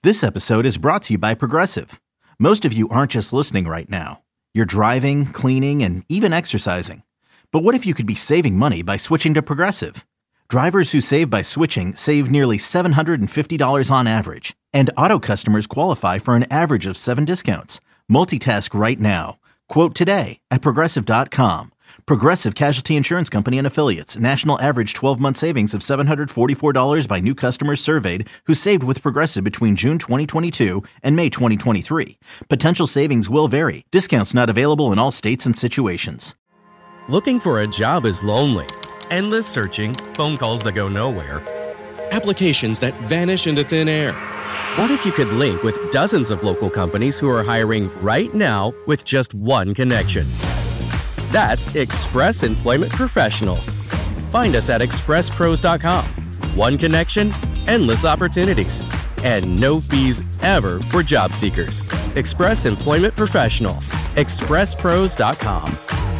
This episode is brought to you by Progressive. Most of you aren't just listening right now. You're driving, cleaning, and even exercising. But what if you could be saving money by switching to Progressive? Drivers who save by switching save nearly $750 on average. And auto customers qualify for an average of 7 discounts. Multitask right now. Quote today at Progressive.com. Progressive Casualty Insurance Company and Affiliates. National average 12-month savings of $744 by new customers surveyed who saved with Progressive between June 2022 and May 2023. Potential savings will vary. Discounts not available in all states and situations. Looking for a job is lonely. Endless searching, phone calls that go nowhere, applications that vanish into thin air. What if you could link with dozens of local companies who are hiring right now with just one connection? That's Express Employment Professionals. Find us at expresspros.com. One connection, endless opportunities, and no fees ever for job seekers. Express Employment Professionals. expresspros.com.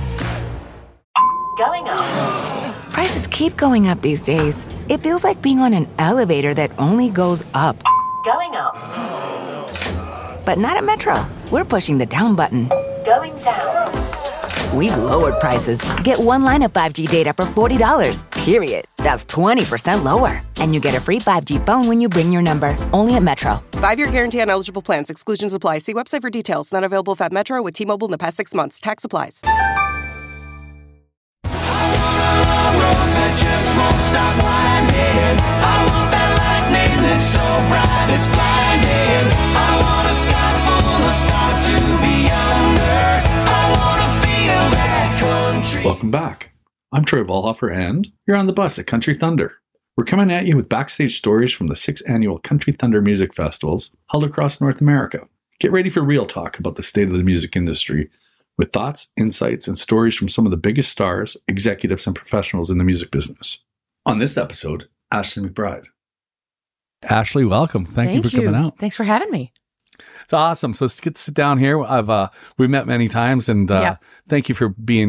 Going up. Prices keep going up these days. It feels like being on an elevator that only goes up. Going up. But not at Metro. We're pushing the down button. Going down. We've lowered prices. Get one line of 5G data for $40, period. That's 20% lower. And you get a free 5G phone when you bring your number. Only at Metro. 5-year guarantee on eligible plans. Exclusions apply. See website for details. Not available at Metro with T-Mobile in the past 6 months. Tax applies. That just won't stop winding. I want that lightning that's so bright it's blinding. I want a sky full of stars to be under. I want to feel that country. Welcome back. I'm Troy Ballhofer, and you're on the bus at Country Thunder. We're coming at you with backstage stories from the 6th annual Country Thunder Music Festivals held across North America. Get ready for real talk about the state of the music industry, with thoughts, insights, and stories from some of the biggest stars, executives, and professionals in the music business. On this episode, Ashley McBride. Ashley, welcome. Thank you for coming out. Thanks for having me. It's awesome. So it's good to sit down here. We've met many times, and thank you for being,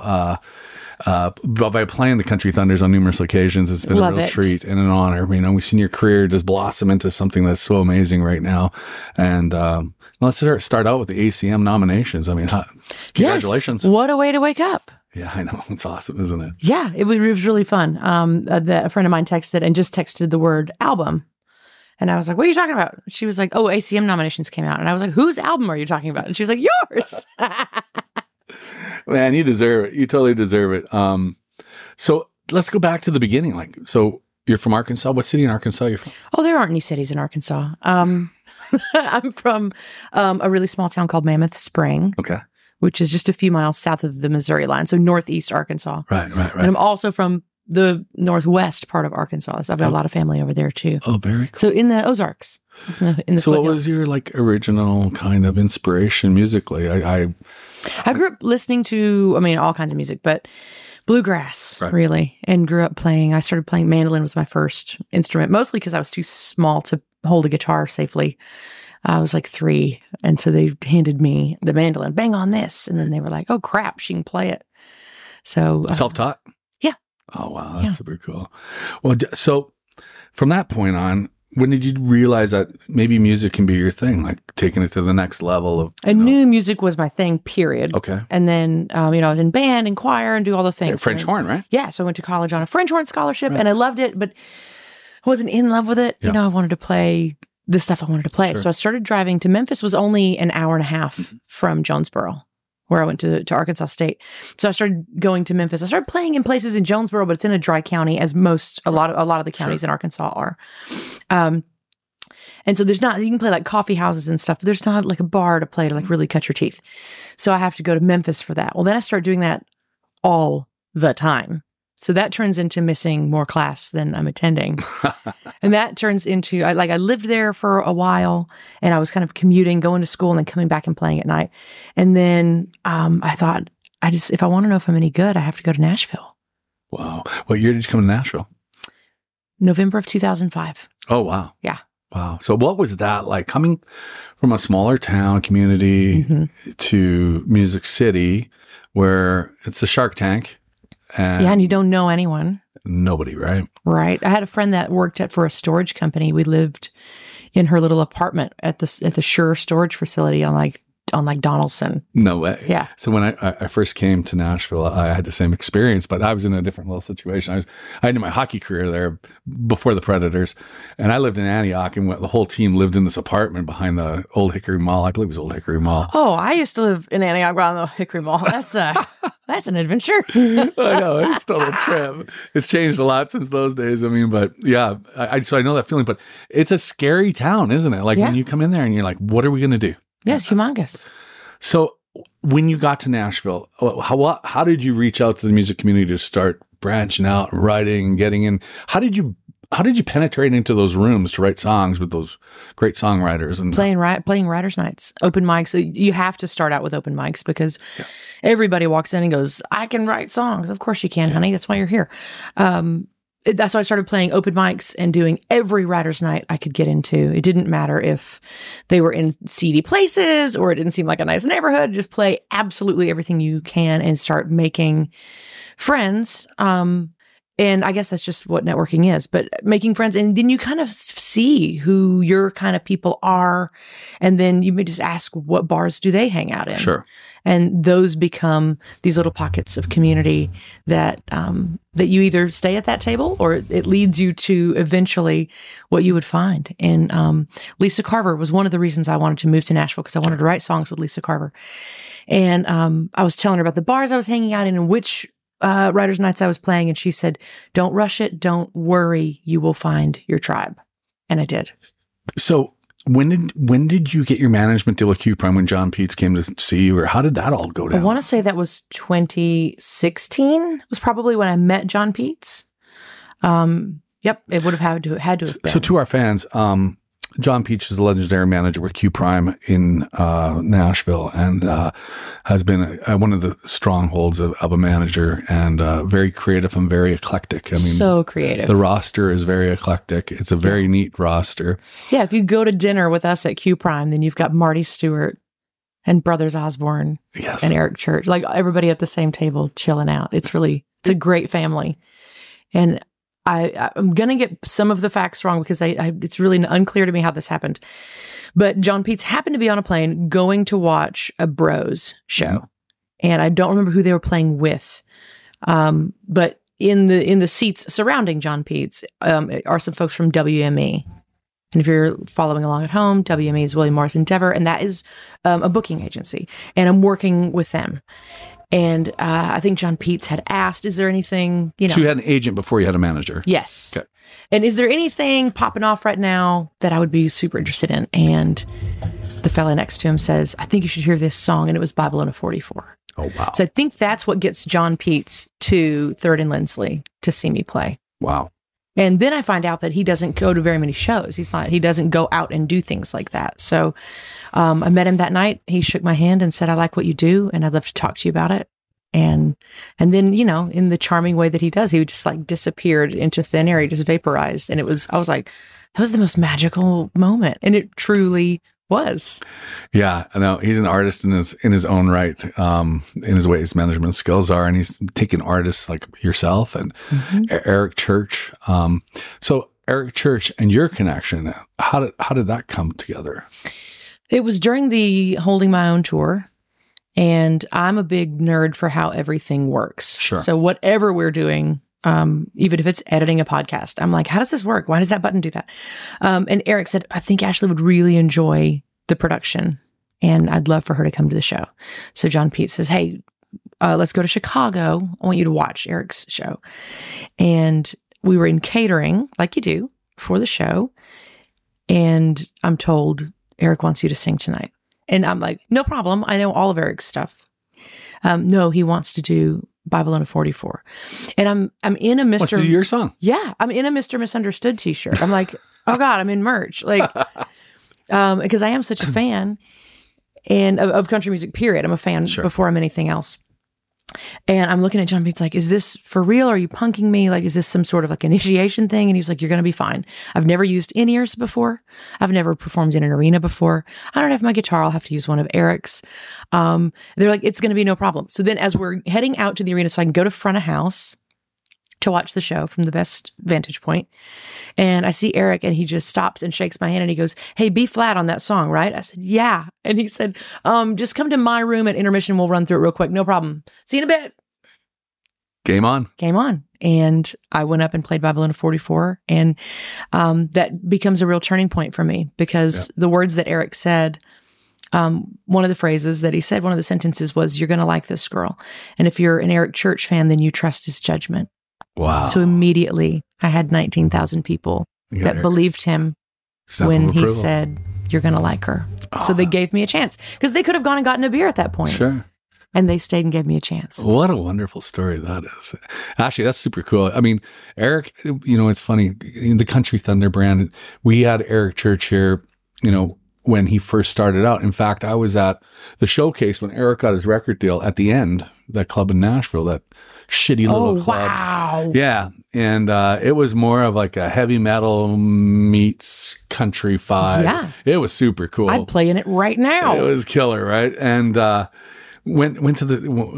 by playing the Country Thunders on numerous occasions. It's been a real treat and an honor. We've seen your career just blossom into something that's so amazing right now. And let's start out with the ACM nominations. Congratulations. Yes. What a way to wake up. Yeah, I know. It's awesome, isn't it? Yeah, it was really fun. A friend of mine texted the word album. And I was like, what are you talking about? She was like, oh, ACM nominations came out. And I was like, whose album are you talking about? And she was like, yours. Man, you deserve it. You totally deserve it. So let's go back to the beginning. So you're from Arkansas. What city in Arkansas are you from? Oh, there aren't any cities in Arkansas. I'm from a really small town called Mammoth Spring. Okay. Which is just a few miles south of the Missouri line. So northeast Arkansas. Right. And I'm also from the northwest part of Arkansas. So I've got a lot of family over there too. Oh, very cool. So in the Ozarks. In the so foothills. What was your original kind of inspiration musically? I grew up listening to, all kinds of music, but bluegrass, really, and grew up playing. I started playing mandolin was my first instrument, mostly because I was too small to hold a guitar safely. I was like 3, and so they handed me the mandolin, bang on this, and then they were like, oh crap, she can play it. So self-taught? Yeah. Oh, wow, that's super cool. Well, so from that point on, when did you realize that maybe music can be your thing, like taking it to the next level of? I knew music was my thing, period. Okay. And then, I was in band and choir and do all the things. French horn, right? Yeah. So I went to college on a French horn scholarship and I loved it, but I wasn't in love with it. Yeah. I wanted to play the stuff I wanted to play. Sure. So I started driving to Memphis. Was only an hour and a half from Jonesboro, where I went to Arkansas State. So I started going to Memphis. I started playing in places in Jonesboro, but it's in a dry county, as a lot of the counties in Arkansas are. And so you can play like coffee houses and stuff, but there's not like a bar to play to like really cut your teeth. So I have to go to Memphis for that. Well, then I started doing that all the time. So that turns into missing more class than I'm attending. And that turns into, I lived there for a while and I was kind of commuting, going to school and then coming back and playing at night. And then I thought, if I want to know if I'm any good, I have to go to Nashville. Wow. What year did you come to Nashville? November of 2005. Oh, wow. Yeah. Wow. So what was that like, coming from a smaller town community to Music City, where it's a Shark Tank? And you don't know anyone. Nobody, right? Right. I had a friend that worked for a storage company. We lived in her little apartment at the Sure storage facility on Donaldson. No way. Yeah. So when I first came to Nashville, I had the same experience, but I was in a different little situation. I had my hockey career there before the Predators, and I lived in Antioch, and the whole team lived in this apartment behind the Old Hickory Mall. I believe it was Old Hickory Mall. Oh, I used to live in Antioch around the Hickory Mall. That's an adventure. I know, it's total trip. It's changed a lot since those days. I mean, but yeah, so I know that feeling. But it's a scary town, isn't it? Like when you come in there and you're like, what are we going to do? Yes, humongous. So when you got to Nashville, how did you reach out to the music community to start branching out, writing, getting in? How did you penetrate into those rooms to write songs with those great songwriters and playing writers' nights, open mics? So you have to start out with open mics because everybody walks in and goes, "I can write songs." Of course you can, honey. That's why you're here. That's why I started playing open mics and doing every writer's night I could get into. It didn't matter if they were in seedy places or it didn't seem like a nice neighborhood. Just play absolutely everything you can and start making friends. And I guess that's just what networking is, but making friends. And then you kind of see who your kind of people are. And then you may just ask, what bars do they hang out in? Sure. And those become these little pockets of community that that you either stay at that table or it leads you to eventually what you would find. And Lisa Carver was one of the reasons I wanted to move to Nashville, because I wanted to write songs with Lisa Carver. And I was telling her about the bars I was hanging out in and which writers' nights I was playing. And she said, "Don't rush it. Don't worry. You will find your tribe." And I did. So when did you get your management deal with Q Prime, when John Peets came to see you, or how did that all go down? I want to say that was 2016 was probably when I met John Peets. Yep. It would have had to have been. So to our fans, John Peets is a legendary manager with Q Prime in Nashville, and has been one of the strongholds of a manager, and very creative and very eclectic. I mean, so creative. The roster is very eclectic. It's a very neat roster. Yeah, if you go to dinner with us at Q Prime, then you've got Marty Stewart and Brothers Osborne and Eric Church, like everybody at the same table chilling out. It's a great family. And I'm going to get some of the facts wrong because it's really unclear to me how this happened. But John Peets happened to be on a plane going to watch a Bros show. And I don't remember who they were playing with. But in the seats surrounding John Peets are some folks from WME. And if you're following along at home, WME is William Morris Endeavor, and that is a booking agency. And I'm working with them. And I think John Peets had asked, is there anything, So you had an agent before you had a manager? Yes. Okay. And is there anything popping off right now that I would be super interested in? And the fella next to him says, I think you should hear this song. And it was Babylon of 44. Oh, wow. So I think that's what gets John Peets to Third and Lindsley to see me play. Wow. And then I find out that he doesn't go to very many shows. He doesn't go out and do things like that. So I met him that night. He shook my hand and said, "I like what you do, and I'd love to talk to you about it." And then, in the charming way that he does, he just like disappeared into thin air. He just vaporized. And I was like, that was the most magical moment. And it truly was. Yeah, I know. He's an artist in his own right, in his way his management skills are, and he's taken artists like yourself and Eric Church. So Eric Church and your connection, how did that come together? It was during the Holding My Own tour, and I'm a big nerd for how everything works. Sure. So whatever we're doing, even if it's editing a podcast, I'm like, how does this work? Why does that button do that? And Eric said, I think Ashley would really enjoy the production, and I'd love for her to come to the show. So John Peets says, hey, let's go to Chicago. I want you to watch Eric's show. And we were in catering, like you do, for the show. And I'm told, Eric wants you to sing tonight. And I'm like, no problem. I know all of Eric's stuff. No, he wants to do Babylon of 44. And I'm in a Mr. Wants to do your song. Yeah. I'm in a Mr. Misunderstood t-shirt. I'm like, oh God, I'm in merch. Like, because I am such a fan and of country music, period. I'm a fan before I'm anything else. And I'm looking at John Peets like, is this for real? Are you punking me? Like, is this some sort of like initiation thing? And he was like, you're going to be fine. I've never used in-ears before. I've never performed in an arena before. I don't have my guitar. I'll have to use one of Eric's. They're like, it's going to be no problem. So then as we're heading out to the arena so I can go to front of house to watch the show from the best vantage point. And I see Eric, and he just stops and shakes my hand, and he goes, "Hey, B flat on that song, right?" I said, "Yeah." And he said, "Just come to my room at intermission. We'll run through it real quick. No problem. See you in a bit." Game on. Game on. And I went up and played Bible in a 44. And that becomes a real turning point for me, because the words that Eric said, one of the phrases that he said, one of the sentences was, "You're going to like this girl. And if you're an Eric Church fan, then you trust his judgment." Wow. So immediately I had 19,000 people that believed him when he said, "You're going to like her." So they gave me a chance, because they could have gone and gotten a beer at that point. Sure. And they stayed and gave me a chance. What a wonderful story that is. Actually, that's super cool. I mean, Eric, it's funny, in the Country Thunder brand, we had Eric Church here, when he first started out. In fact, I was at the showcase when Eric got his record deal at the end, that club in Nashville, that shitty little club. Wow. Yeah. And it was more of like a heavy metal meets country vibe. Yeah. It was super cool. I'd play in it right now. It was killer, right? And went to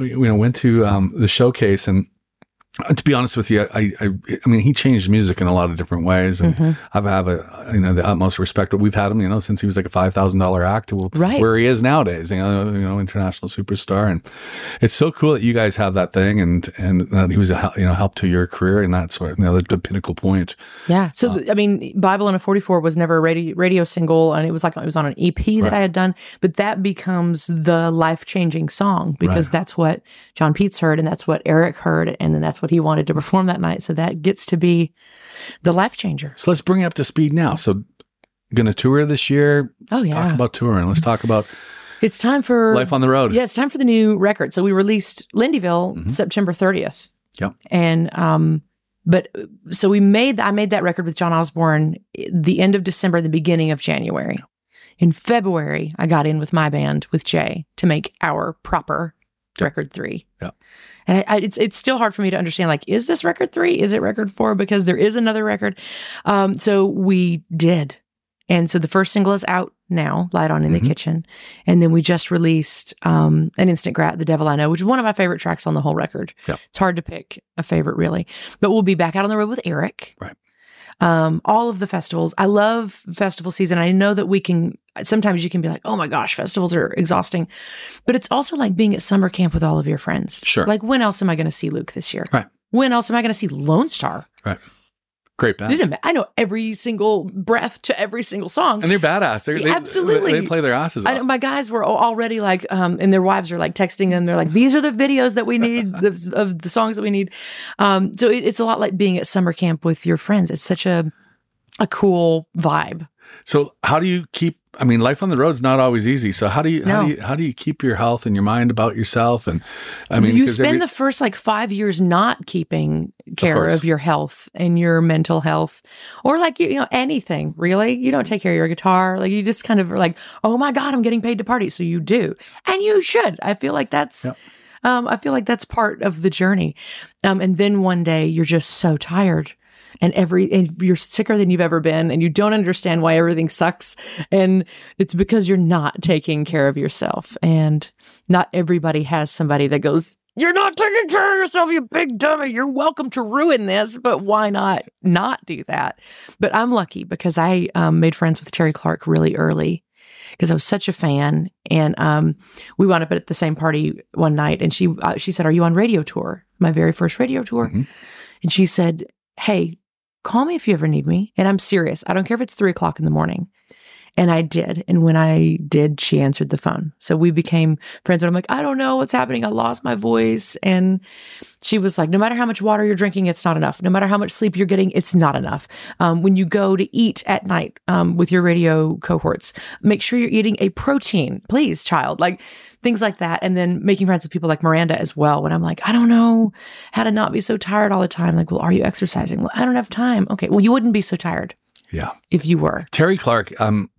the showcase, and to be honest with you, I mean, he changed music in a lot of different ways, and I have the utmost respect. But we've had him, since he was like a $5,000 act to where he is nowadays. International superstar, and it's so cool that you guys have that thing, and that he was a help to your career, and that sort of the pinnacle point. Yeah. So I mean, Bible in a 44 was never a radio single, and it was on an EP that I had done, but that becomes the life-changing song, because that's what John Peets heard, and that's what Eric heard, and then that's what he wanted to perform that night. So that gets to be the life changer. So let's bring it up to speed now. So going to tour this year. Let's talk about touring. Let's talk about it's time for life on the road. Yeah, it's time for the new record. So we released Lindyville September 30th. Yep. And I made that record with John Osborne the end of December, the beginning of January. In February, I got in with my band with Jay to make our proper record 3. Yeah. And it's still hard for me to understand, like, is this record 3? Is it record 4? Because there is another record. So we did. And so the first single is out now, Light On in the Kitchen. And then we just released an Instant Grat, The Devil I Know, which is one of my favorite tracks on the whole record. Yeah. It's hard to pick a favorite, really. But we'll be back out on the road with Eric. Right. All of the festivals. I love festival season. I know that sometimes you can be like, oh my gosh, festivals are exhausting. But it's also like being at summer camp with all of your friends. Sure. Like, when else am I going to see Luke this year? Right. When else am I going to see Lone Star? Right. Great band. I know every single breath to every single song. And they're badass. Absolutely. They play their asses off. I know my guys were already like, and their wives are like texting them. They're like, these are the videos that we need of the songs that we need. So it's a lot like being at summer camp with your friends. It's such a cool vibe. So how do you keep, life on the road is not always easy. So how do you keep your health and your mind about yourself? And you spend the first 5 years not keeping care of your health and your mental health, or anything really. You don't take care of your guitar. Like, you just kind of are like, oh my God, I'm getting paid to party. So you do, and you should. I feel like that's, part of the journey. And then one day you're just so tired. And you're sicker than you've ever been, and you don't understand why everything sucks. And it's because you're not taking care of yourself. And not everybody has somebody that goes, "You're not taking care of yourself, you big dummy. You're welcome to ruin this, but why not do that?" But I'm lucky, because I made friends with Terry Clark really early, because I was such a fan. And we wound up at the same party one night, and she said, "Are you on radio tour?" My very first radio tour. And she said, "Hey, call me if you ever need me." And I'm serious. I don't care if it's 3:00 in the morning. And I did. And when I did, she answered the phone. So we became friends. And I'm like, I don't know what's happening. I lost my voice. And she was like, no matter how much water you're drinking, it's not enough. No matter how much sleep you're getting, it's not enough. When you go to eat at night with your radio cohorts, make sure you're eating a protein, please, child. Like, things like that. And then making friends with people like Miranda as well. When I'm like, I don't know how to not be so tired all the time. Like, well, are you exercising? Well, I don't have time. Okay. Well, you wouldn't be so tired. Yeah. If you were. Terry Clark,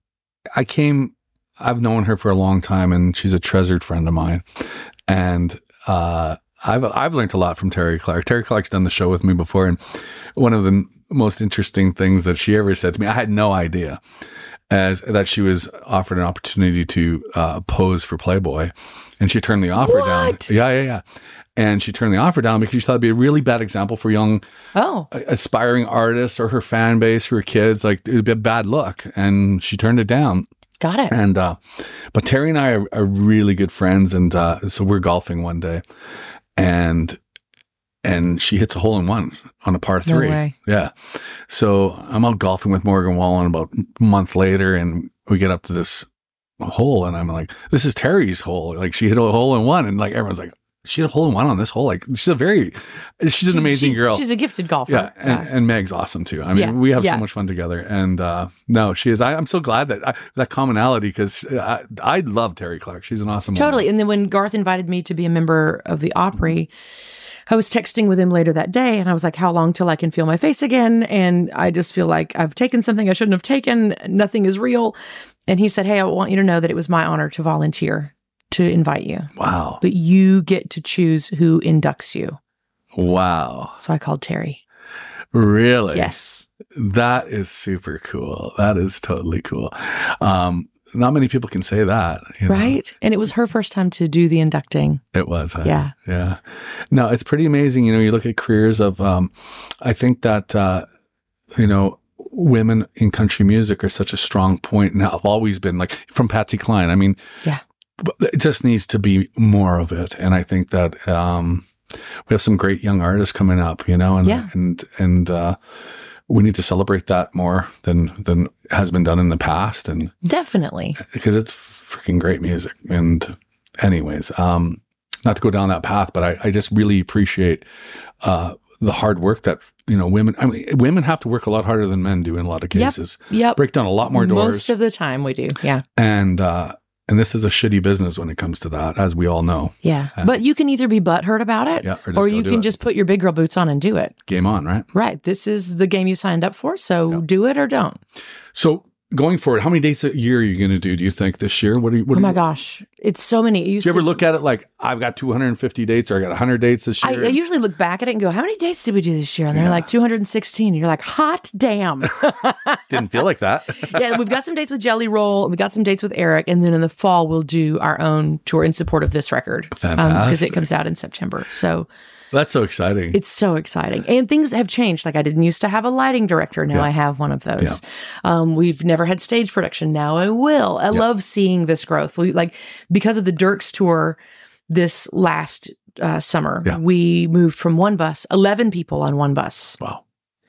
I've known her for a long time, and she's a treasured friend of mine. And I've learned a lot from Terry Clark. Terry Clark's done the show with me before, and one of the most interesting things that she ever said to me, I had no idea. as that she was offered an opportunity to pose for Playboy, and she turned the offer down. Yeah. And she turned the offer down because she thought it'd be a really bad example for young aspiring artists or her fan base, her kids. Like, it would be a bad look. And she turned it down. Got it. And, but Terry and I are really good friends. And so we're golfing one day, and she hits a hole in one on a par 3. No way. Yeah. So I'm out golfing with Morgan Wallen about a month later, and we get up to this hole, and I'm like, this is Terry's hole. Like, she hit a hole in one, and like, everyone's like, she had a hole in one on this hole. Like, she's an amazing girl. She's a gifted golfer. Yeah. And Meg's awesome too. I mean, we have so much fun together. And no, she is. I'm so glad that commonality, because I love Terry Clark. She's an awesome Totally. woman. And then when Garth invited me to be a member of the Opry, I was texting with him later that day, and I was like, how long till I can feel my face again? And I just feel like I've taken something I shouldn't have taken. Nothing is real. And he said, hey, I want you to know that it was my honor to volunteer to invite you. Wow. But you get to choose who inducts you. Wow. So I called Terry. Really? Yes. That is super cool. That is totally cool. Not many people can say that. You know? Right? And it was her first time to do the inducting. It was. Yeah. Yeah. No, it's pretty amazing. You know, you look at careers of, I think that, women in country music are such a strong point, and have always been, like from Patsy Cline. I mean, yeah. It just needs to be more of it. And I think that we have some great young artists coming up, you know, and we need to celebrate that more than has been done in the past. And definitely, because it's freaking great music. And anyways, not to go down that path, but I just really appreciate the hard work that, you know, women have to work a lot harder than men do in a lot of cases. Yep. Break down a lot more doors. Most of the time we do. Yeah. And this is a shitty business when it comes to that, as we all know. Yeah. But you can either be butthurt about it, or you can just put your big girl boots on and do it. Game on, right? Right. This is the game you signed up for, so do it or don't. So going forward, how many dates a year are you going to do you think, this year? Oh my gosh. It's so many. Do you ever look at it like, I've got 250 dates, or I got 100 dates this year? I usually look back at it and go, how many dates did we do this year? And they're like 216. And you're like, hot damn. Didn't feel like that. Yeah, we've got some dates with Jelly Roll. We got some dates with Eric. And then in the fall, we'll do our own tour in support of this record. Fantastic. Because it comes out in September. So that's so exciting. It's so exciting. And things have changed. Like, I didn't used to have a lighting director. Now I have one of those. Yeah. We've never had stage production. Now I will. I love seeing this growth. Because of the Dirks tour this last summer, we moved from 11 people on one bus. Wow.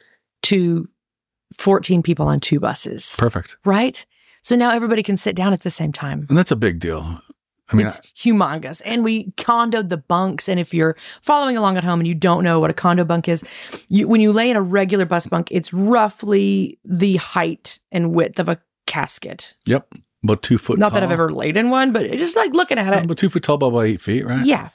To 14 people on 2 buses. Perfect. Right? So now everybody can sit down at the same time. And that's a big deal. I mean, it's humongous. And we condoed the bunks. And if you're following along at home and you don't know what a condo bunk is, when you lay in a regular bus bunk, it's roughly the height and width of a casket. Yep. About 2 foot Not tall. that I've ever laid in one, but just like looking at it. But 2 foot tall, about 8 feet, right? Yeah.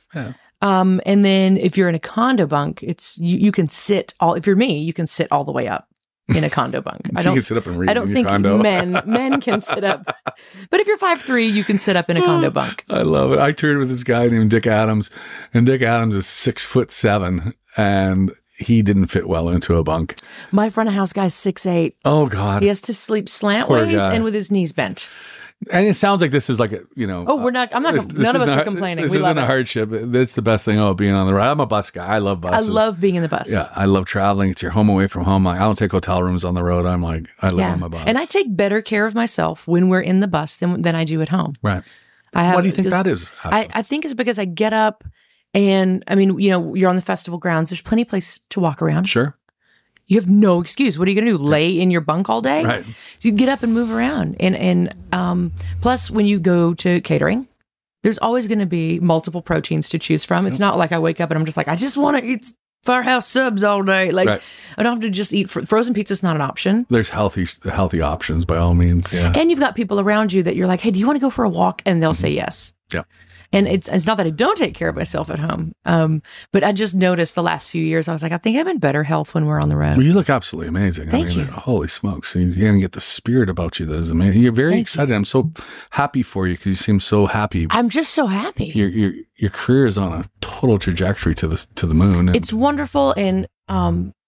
And then if you're in a condo bunk, it's you can sit if you're me, you can sit all the way up in a condo bunk. So you can sit up and read. I don't think condo. men can sit up. But if you're 5'3", you can sit up in a condo bunk. I love it. I toured with this guy named Dick Adams, and Dick Adams is 6'7", and he didn't fit well into a bunk. My front of house guy's 6'8". Oh God. He has to sleep slantways and with his knees bent. And it sounds like this is like we're not. I'm not. None of us are complaining. This we isn't love a hardship. It's the best thing about being on the road. I'm a bus guy. I love buses. I love being in the bus. Yeah, I love traveling. It's your home away from home. I don't take hotel rooms on the road. I live on my bus. And I take better care of myself when we're in the bus than I do at home. Right. Why do you think that is? I think it's because I get up, and I mean, you're on the festival grounds. There's plenty of place to walk around. Sure. You have no excuse. What are you going to do? Lay in your bunk all day? Right. So you get up and move around. And plus, when you go to catering, there's always going to be multiple proteins to choose from. It's not like I wake up and I'm just like, I just want to eat Firehouse subs all day. I don't have to just eat frozen pizza. Is not an option. There's healthy options by all means. Yeah. And you've got people around you that you're like, hey, do you want to go for a walk? And they'll say yes. Yeah. And it's not that I don't take care of myself at home, but I just noticed the last few years, I was like, I think I'm in better health when we're on the road. Well, you look absolutely amazing. Thank you. Holy smokes. You're going to get the spirit about you that is amazing. You're very excited. I'm so happy for you because you seem so happy. I'm just so happy. Your career is on a total trajectory to the moon. It's wonderful. And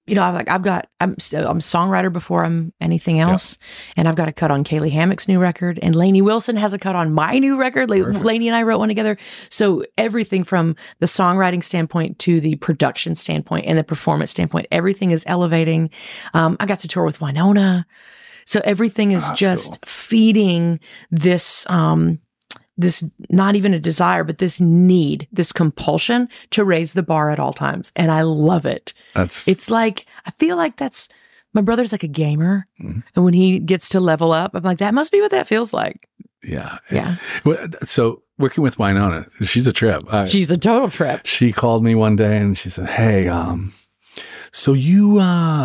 I'm a songwriter before I'm anything else. And I've got a cut on Kaylee Hammock's new record, and Lainey Wilson has a cut on my new record. Lainey and I wrote one together. So everything from the songwriting standpoint to the production standpoint and the performance standpoint, everything is elevating. I got to tour with Winona. So everything is just feeding this, this not even a desire, but this need, this compulsion to raise the bar at all times. And I love it. It's like, I feel like my brother's like a gamer. Mm-hmm. And when he gets to level up, I'm like, that must be what that feels like. Yeah. Yeah. So working with Winona, she's a trip. She's a total trip. She called me one day and she said, hey, so you you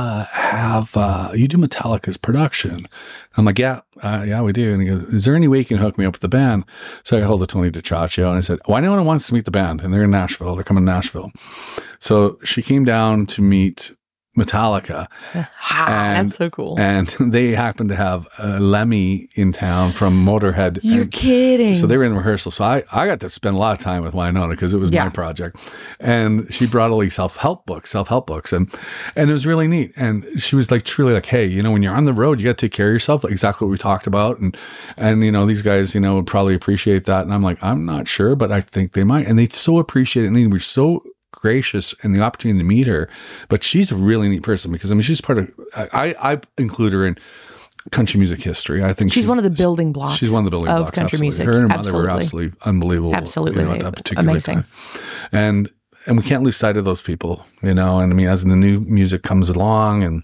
do Metallica's production. I'm like, yeah, we do. And he goes, is there any way you can hook me up with the band? So I got hold of Tony DiCiaccio and I said, Winona wants to meet the band, and they're in Nashville. They're coming to Nashville. So she came down to meet Metallica. That's so cool. And they happened to have Lemmy in town from Motorhead. You're kidding. So they were in rehearsal. So I got to spend a lot of time with Winona because it was my project. And she brought all these self-help books. And it was really neat. And she was like, truly like, hey, when you're on the road, you got to take care of yourself. Like exactly what we talked about. And these guys, would probably appreciate that. And I'm like, I'm not sure, but I think they might. And they so appreciate it. And they were so gracious and the opportunity to meet her. But she's a really neat person because she's part of, I include her in country music history. I think she's one of the building blocks. She's one of the building blocks country music. Her and her mother were absolutely unbelievable. Absolutely. At that particular amazing time. And we can't lose sight of those people, and as the new music comes along, and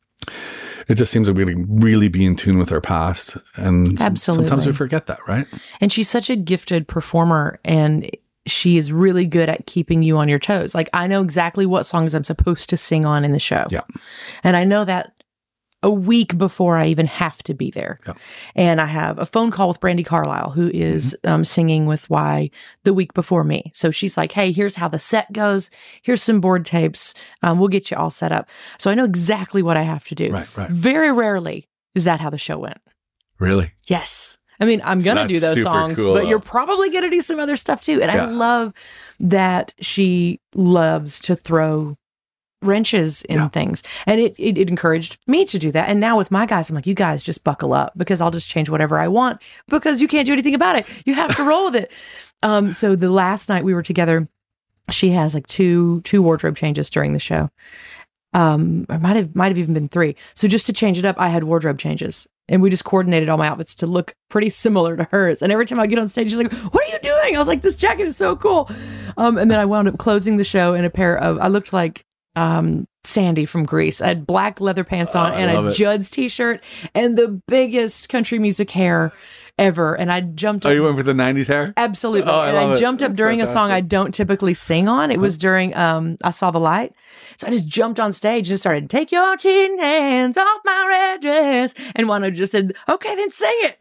it just seems like we really be in tune with our past. And sometimes we forget that, right? And she's such a gifted performer, and she is really good at keeping you on your toes. Like, I know exactly what songs I'm supposed to sing on in the show. Yeah. And I know that a week before I even have to be there. Yeah. And I have a phone call with Brandi Carlile, who is singing with Y the week before me. So she's like, hey, here's how the set goes. Here's some board tapes. We'll get you all set up. So I know exactly what I have to do. Right. Very rarely is that how the show went. Really? Yes. I mean, I'm going to do those songs, cool, but you're probably going to do some other stuff too. And I love that she loves to throw wrenches in things. And it encouraged me to do that. And now with my guys, I'm like, you guys just buckle up because I'll just change whatever I want because you can't do anything about it. You have to roll with it. So the last night we were together, she has like two wardrobe changes during the show. Or might have even been 3. So just to change it up, I had wardrobe changes. And we just coordinated all my outfits to look pretty similar to hers. And every time I get on stage, she's like, what are you doing? I was like, this jacket is so cool. And then I wound up closing the show in a pair of, I looked like Sandy from Grease. I had black leather pants on and a Judd's t-shirt and the biggest country music hair ever. And I jumped up. Oh, you went with the 90s hair? Absolutely. And I jumped up during a song I don't typically sing on. It was during I Saw the Light. So I just jumped on stage and started, take your cheating hands off my red dress. And Wano just said, okay, then sing it.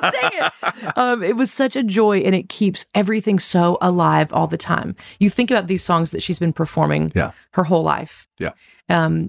It was such a joy, and it keeps everything so alive all the time. You think about these songs that she's been performing her whole life. Yeah. And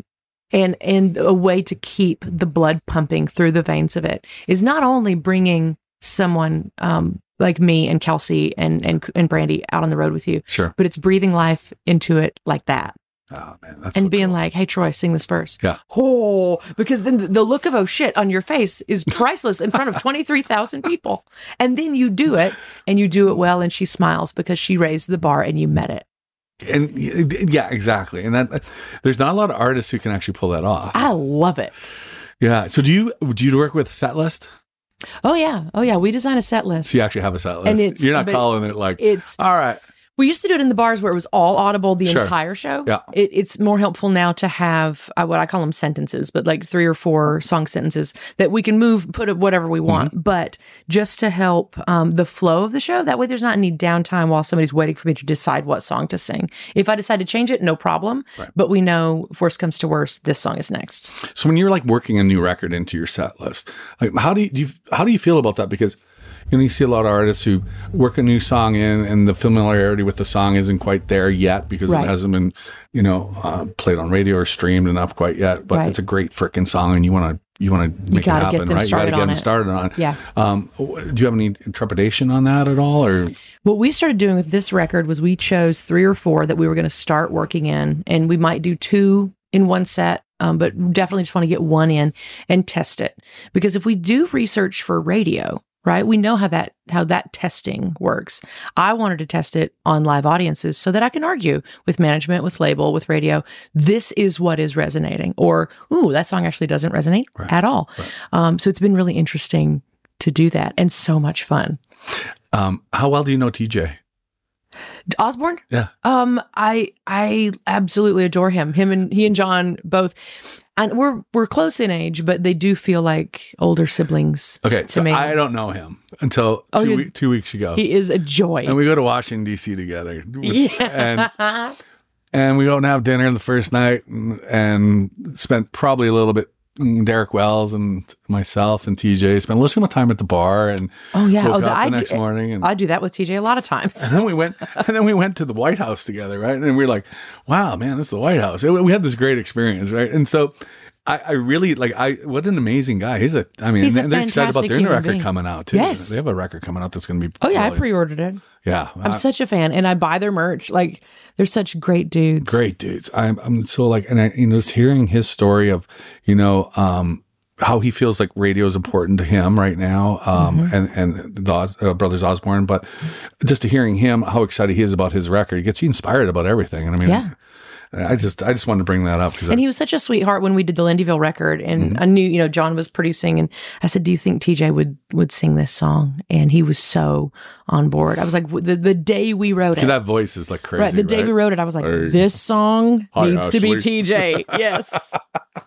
a way to keep the blood pumping through the veins of it is not only bringing someone like me and Kelsey and Brandi out on the road with you, sure, but it's breathing life into it like that. Oh man, that's and so being cool. like, hey Troy, sing this verse. Yeah. Oh, because then the look of oh shit on your face is priceless in front of 23,000 people. And then you do it, and you do it well, and she smiles because she raised the bar and you met it. And yeah, exactly. And that there's not a lot of artists who can actually pull that off. I love it. Yeah. So do you work with a set list? Oh yeah. We design a set list. So you actually have a set list. And you're not calling it like it's all right. We used to do it in the bars where it was all audible the entire show. Yeah. It's more helpful now to have what I call them sentences, but like 3 or 4 song sentences that we can put it whatever we want. Mm-hmm. But just to help the flow of the show, that way there's not any downtime while somebody's waiting for me to decide what song to sing. If I decide to change it, no problem. Right. But we know if worse comes to worse, this song is next. So when you're like working a new record into your set list, like how do you feel about that? Because you see a lot of artists who work a new song in, and the familiarity with the song isn't quite there yet because it hasn't been, played on radio or streamed enough quite yet. But it's a great freaking song, and you want to make it happen, right? You got to get them started on it. Yeah. Do you have any trepidation on that at all, or? What we started doing with this record was we chose 3 or 4 that we were going to start working in, and we might do 2 in one set, but definitely just want to get one in and test it. Because if we do research for radio, right, we know how that testing works. I wanted to test it on live audiences so that I can argue with management, with label, with radio. This is what is resonating, or ooh, that song actually doesn't resonate at all. Right. So it's been really interesting to do that, and so much fun. How well do you know TJ Osborne? Yeah. I absolutely adore him. He and John both, and we're close in age, but they do feel like older siblings. Okay, to so me. I don't know him until 2 weeks ago. He is a joy, and we go to Washington D.C. together. Yeah. And we go and have dinner the first night, and spent probably a little bit. Derek Wells and myself and TJ spent a little too much time at the bar, and woke up the next morning. And I do that with TJ a lot of times. And then we went to the White House together, right? And we were like, "Wow, man, this is the White House." We had this great experience, right? And so I really what an amazing guy. He's they're excited about their new record coming out too. Yes, they have a record coming out that's going to be. Oh yeah, I pre-ordered it. Yeah, I'm such a fan, and I buy their merch. Like, they're such great dudes. Great dudes. I'm so and just hearing his story of, how he feels like radio is important to him right now, and the brothers Osborne, but just to hearing him how excited he is about his record, it gets you inspired about everything. And I mean, yeah. I just wanted to bring that up. And he was such a sweetheart when we did the Lindyville record, and I knew, John was producing, and I said, "Do you think TJ would sing this song?" And he was so on board. I was like, the day we wrote it. That voice is like crazy. Right. The day we wrote it, I was like, this song needs to be TJ. Yes.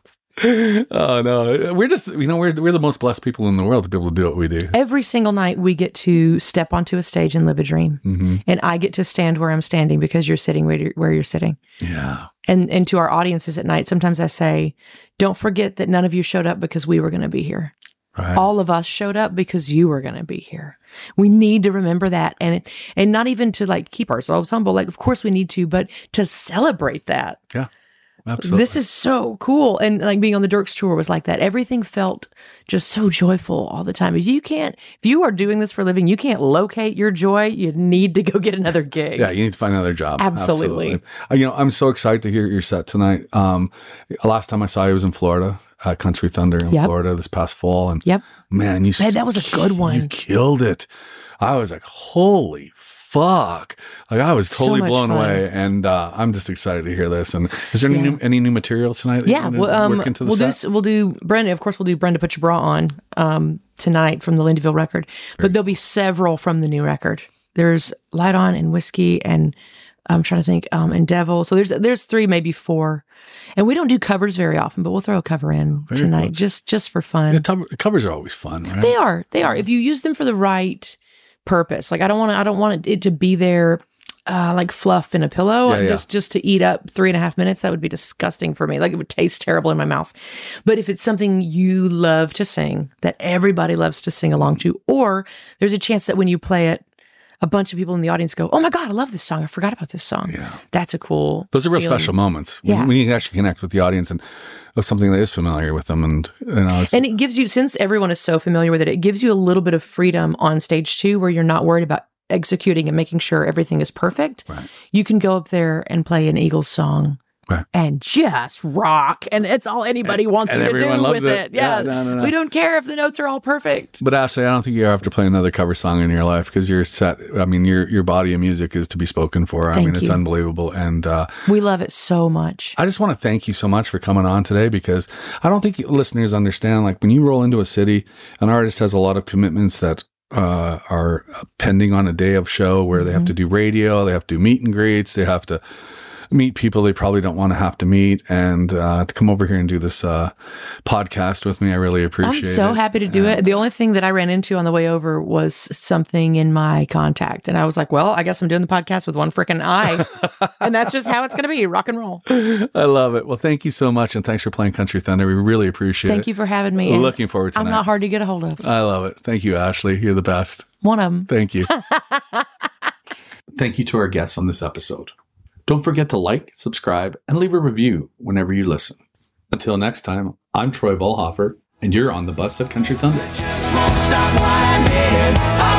Oh no, we're just we're the most blessed people in the world to be able to do what we do. Every single night we get to step onto a stage and live a dream, and I get to stand where I'm standing because you're sitting where you're sitting. Yeah. And to our audiences at night, sometimes I say, don't forget that none of you showed up because we were going to be here. Right. All of us showed up because you were going to be here. We need to remember that, and not even to keep ourselves humble. Of course we need to, but to celebrate that. Yeah. Absolutely. This is so cool. And being on the Dirks tour was like that. Everything felt just so joyful all the time. If you are doing this for a living, you can't locate your joy. You need to go get another gig. Yeah, you need to find another job. Absolutely. I'm so excited to hear your set tonight. Last time I saw you was in Florida, Country Thunder in Florida this past fall. And man, that was a good one. You killed it. I was like, holy fuck. I was totally blown away, and I'm just excited to hear this. And is there any new material tonight that work into the set? We'll do Brenda. Of course, we'll do Brenda Put Your Bra On tonight from the Lindyville record. Great. But there'll be several from the new record. There's Light On and Whiskey, and I'm trying to think, and Devil. So there's 3, maybe 4. And we don't do covers very often, but we'll throw a cover in tonight just for fun. Yeah, covers are always fun, right? They are. If you use them for the right purpose. I don't want it to be there like fluff in a pillow, just to eat up 3.5 minutes. That would be disgusting for me. It would taste terrible in my mouth. But if it's something you love to sing, that everybody loves to sing along to, or there's a chance that when you play it, a bunch of people in the audience go, "Oh my God, I love this song. I forgot about this song." Yeah. That's a cool Those are real special moments. When you can actually connect with the audience and of something that is familiar with them. And and it gives you, since everyone is so familiar with it, it gives you a little bit of freedom on stage too, where you're not worried about executing and making sure everything is perfect. Right. You can go up there and play an Eagles song. Right. And just rock, and it's all anybody wants you to do with it. Yeah, no. We don't care if the notes are all perfect. But Ashley, I don't think you have to play another cover song in your life, because you're set. I mean, your body of music is to be spoken for. Thank it's you. Unbelievable, and we love it so much. I just want to thank you so much for coming on today, because I don't think listeners understand. When you roll into a city, an artist has a lot of commitments that are pending on a day of show, where they have to do radio, they have to do meet and greets, they have to meet people they probably don't want to have to meet, and to come over here and do this podcast with me, I really appreciate it. I'm so happy to do it. The only thing that I ran into on the way over was something in my contact, and I was like, well, I guess I'm doing the podcast with one freaking eye. And that's just how it's going to be. Rock and roll. I love it. Well, thank you so much, and thanks for playing Country Thunder. We really appreciate it. Thank you for having me. Looking forward to it. I'm not hard to get a hold of. I love it. Thank you, Ashley. You're the best. One of them. Thank you. Thank you to our guests on this episode. Don't forget to like, subscribe, and leave a review whenever you listen. Until next time, I'm Troy Volhofer, and you're on the bus at Country Thunder. Just won't stop whining.